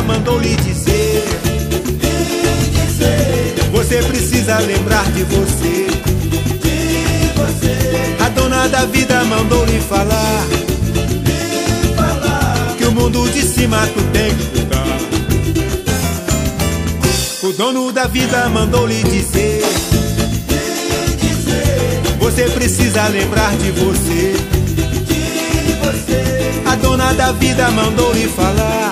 mandou lhe dizer. Você precisa lembrar de você. A dona da vida mandou lhe falar que o mundo de cima tu tem que cuidar. O dono da vida mandou lhe dizer. Você precisa lembrar de você. A dona da vida mandou lhe falar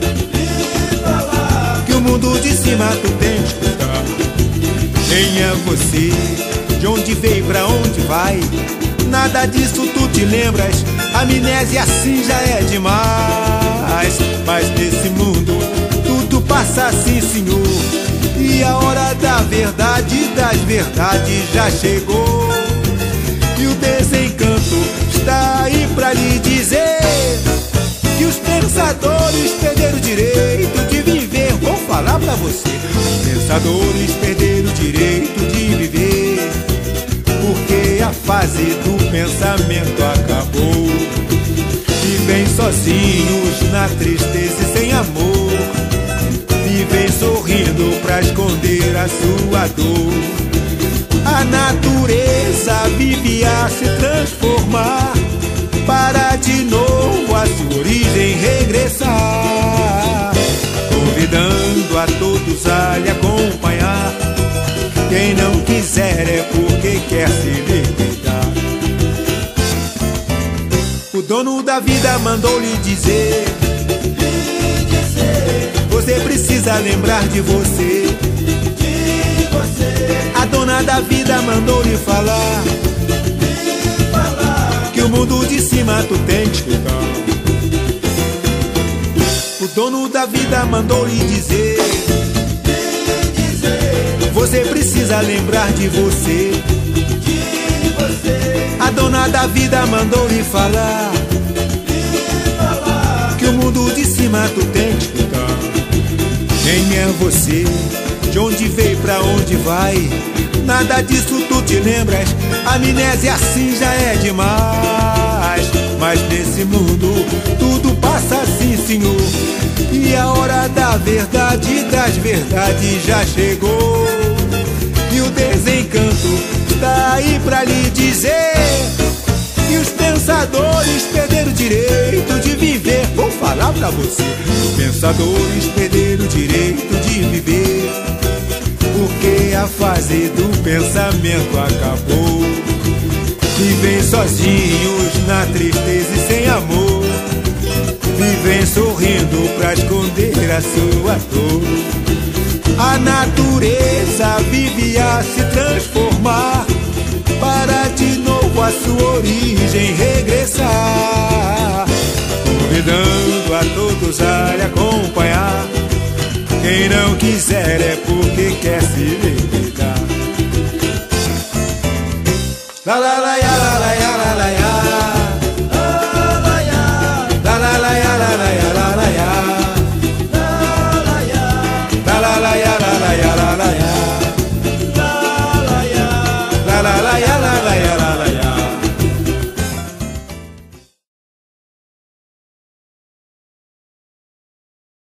que o mundo de cima tu tem que escutar. Quem é você? De onde veio, pra onde vai? Nada disso tu te lembras. Amnésia assim já é demais. Mas nesse mundo tudo passa assim, senhor. E a hora da verdade, das verdades já chegou. E o desencanto está aí pra lhe dizer que os pensadores perderam o direito de viver. Vou falar pra você. Os pensadores perderam o direito de viver, porque a fase do pensamento acabou. Vivem sozinhos na tristeza e sem amor. Vivem sorrindo pra esconder a sua dor. A natureza vive a se transformar, para de novo a sua origem regressar. Convidando a todos a lhe acompanhar. Quem não quiser é porque quer se libertar. O dono da vida mandou lhe dizer. Você precisa lembrar de você. A dona da vida mandou lhe falar que o mundo de cima tu tem que escutar. O dono da vida mandou lhe dizer. Você precisa lembrar de você. A dona da vida mandou lhe falar que o mundo de cima tu tem que escutar. Quem é você? De onde veio, pra onde vai? Nada disso tu te lembras. Amnésia assim já é demais. Mas nesse mundo tudo passa assim, senhor. E a hora da verdade, das verdades já chegou. E o desencanto está aí pra lhe dizer que os pensadores perderam o direito de viver. Vou falar pra você. Os pensadores perderam o direito de viver, porque a fase do pensamento acabou. Vivem sozinhos na tristeza e sem amor. Vivem sorrindo pra esconder a sua dor. A natureza vive a se transformar, para de novo a sua origem regressar. Convidando a todos a lhe acompanhar. Quem não quiser é porque quer se libertar. La la la.